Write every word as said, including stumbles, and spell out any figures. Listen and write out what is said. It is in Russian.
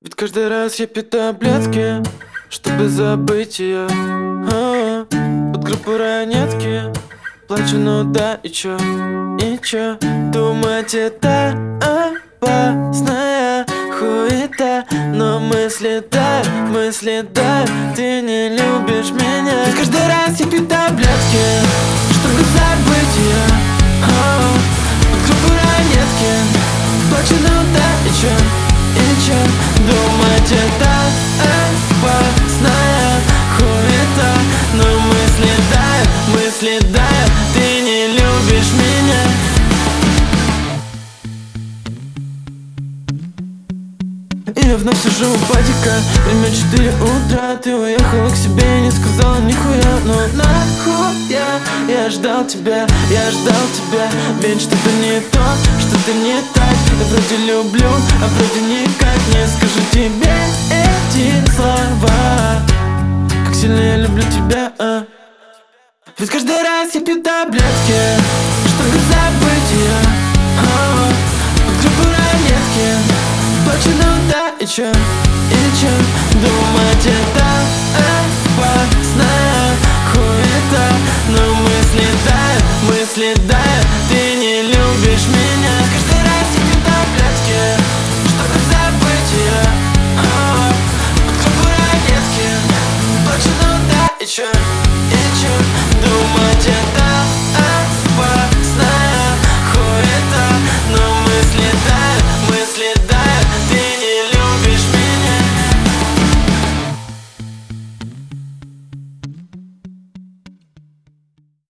Ведь каждый раз я пью таблетки, чтобы забыть ее. а, Под группу ранетки плачу, ну да, и чё, и чё? Думать это опасная хуета, но мысли да, мысли да, ты не любишь меня. Ведь каждый раз я пью таблетки, чтобы забыть ее. а, Под группу ранетки плачу, ну да, и чё, и чё? Думать это опасная хуета, но мысли тают, мысли тают, ты не любишь меня. И я вновь сижу у падика, время четыре утра. Ты уехала к себе и не сказала нихуя. Ну нахуя я ждал тебя, я ждал тебя. Ведь что-то не то, что-то не так. Я вроде люблю, а вроде никак. Не скажу тебе эти слова, как сильно я люблю тебя, а. Ведь каждый раз я пью таблетки, чтобы забыть ее. а, Под группу ранетки плачу, ну да, и чё, и чё? Думать